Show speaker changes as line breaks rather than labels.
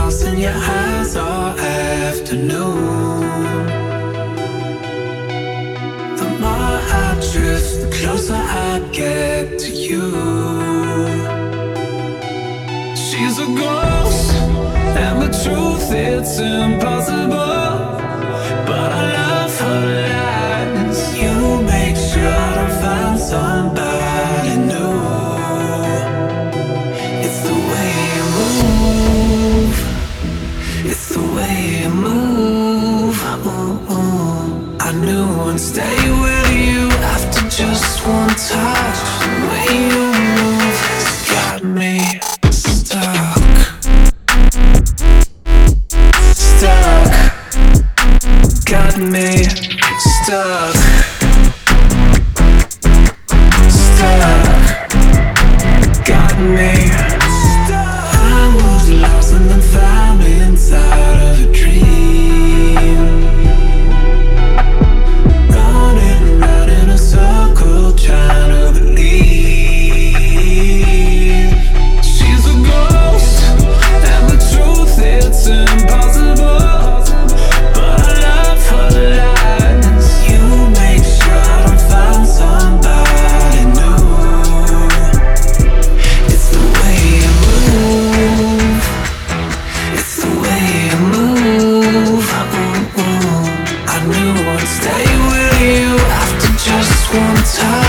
lost in your eyes all afternoon. The more I drift, the closer I get to you. She's a ghost, and the truth, it's impossible, but I love her lies. You make sure to find somebody new. It's the way you move, it's the way you move. Ooh, ooh. I knew I'd stay with you after just one touch. The way you move has got me stuck, stuck, got me stuck, stuck, got me stuck. I was lost and then found me inside of a dream, running around in a circle trying to believe. She's a ghost, and the truth, it's impossible, but I love her lies. You make sure to find somebody new. It's the way you move, it's the way you move. Ooh, ooh. I knew I'd stay with you after just one touch.